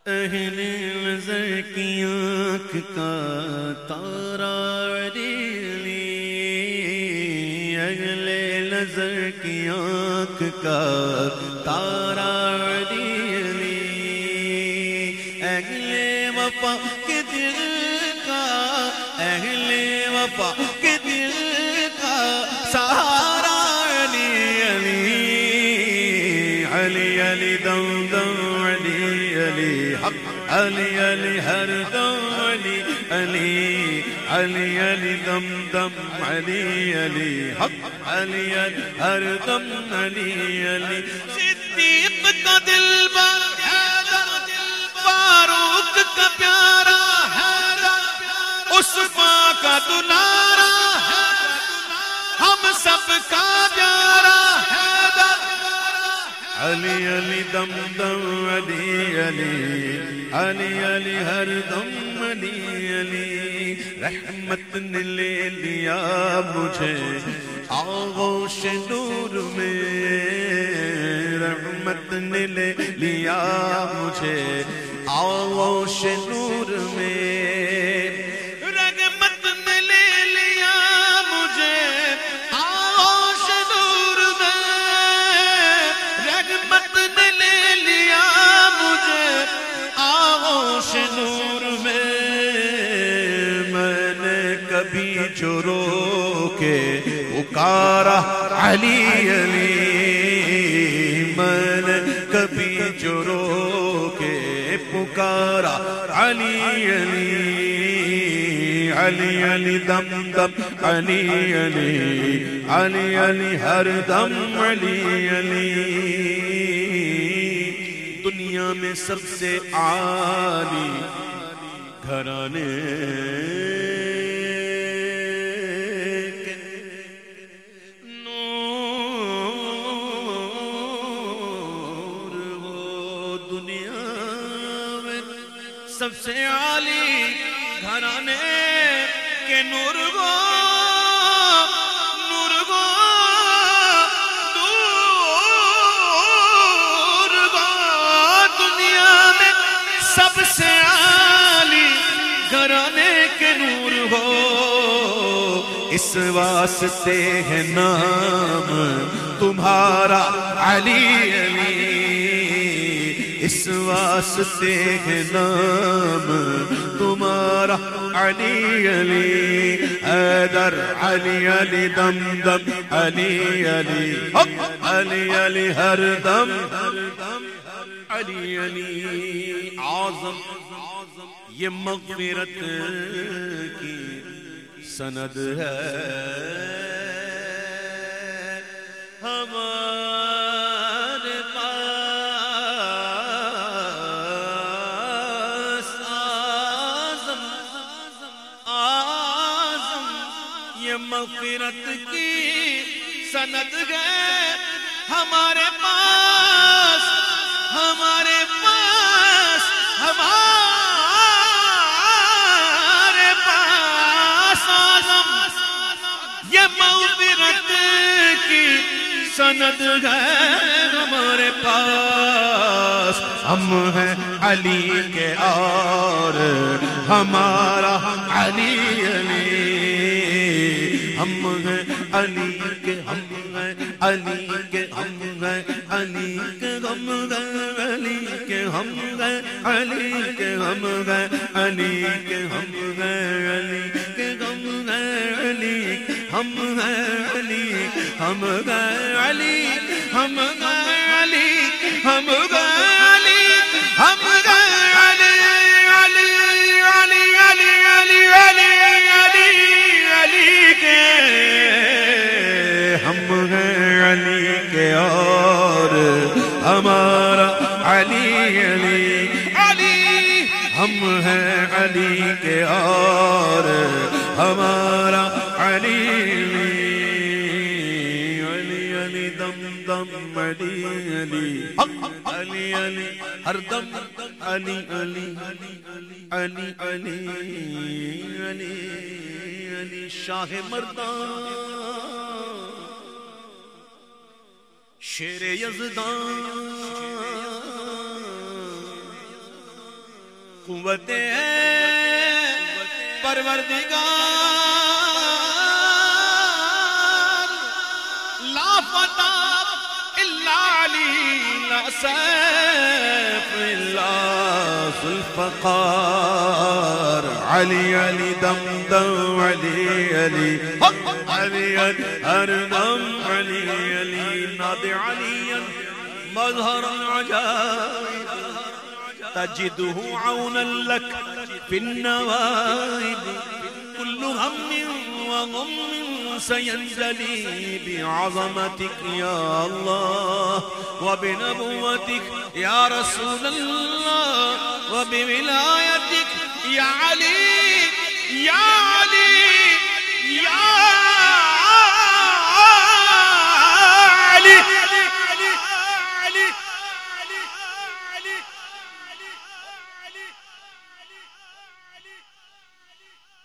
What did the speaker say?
اہل نظر کی آنکھ کا تارا علی، اہل نظر کی آنکھ کا تارا علی، اہل وفا کے دل کا، اہل وفا کے دل کا سہارا علی علی علی علی دم دم علی علی حق علی علی ہر دم علی علی علی علی دم دم علی علی حق علی علی ہر دم علی علی صدیق کا دل بر حیدر، فاروق کا پیارا حیدر، عثمان کا دلارا حیدر، ہم سب کا پیارا حیدر، علی علی دم دم علی علی علی علی ہر دم علی علی رحمت نے لے لیا مجھے آغوش نور میں، رحمت نے لے لیا مجھے آغوش نور میں، رحمت نے لے لیا مجھے آغوش نور میں، رحمت نے لے لیا مجھے آغوش نور میں، میں نے کبھی جو رو کے پکارا علی علی، میں نے کبھی جو رو کے پکارا علی علی علی علی دم دم علی علی علی علی ہر دم علی علی دنیا میں سب سے عالی گھرانے سب سے عالی گھرانے کے نور گو، نور گو، دور گو، دنیا میں سب سے عالی گھرانے کے نور ہو، اس واسطے ہے نام تمہارا علی علی، اس واسطے ہے نام تمہارا علی علی حیدر علی علی دم دم علی علی حق علی علی ہر دم علی علی اعظم یہ مغفرت کی سند ہے ہمارے مغفرت کی سند ہے ہمارے پاس، ہمارے پاس، ہمارے پاس اعظم یہ مغفرت کی سند ہے ہمارے پاس، ہم ہیں علی کے اور ہمارا علی علی، ہم ہیں علی کے، ہم ہیں علی کے، ہم ہیں علی کے، ہم ہیں علی کے، ہم ہیں علی کے، ہم ہیں علی کے، ہم ہیں علی کے، ہم ہیں علی، ہم ہیں علی، ہم ہیں علی، ہم ہیں علی، ہم ہیں علی، ہم ہیں علی علی علی علی علی علی علی علی کے، ہم ہیں علی کے اور ہمارا علی علی علی، ہم ہیں علی کے اور ہمارا علی علی علی دم دم علی علی حق علی علی ہر دم علی علی علی علی علی علی شاہ مردان شیر یزدان قوت پروردگار لا فتح الا علی لا سیف الا ذوالفقار علی علی دم دم علی علی علی ہر دم علی علی ناد علی مظہر العجائب تجده عونا لك في النوائب كل هم وغم سينجلي بعظمتك يا الله وبنبوتك يا رسول الله وبولايتك يا علي يا علي يا علي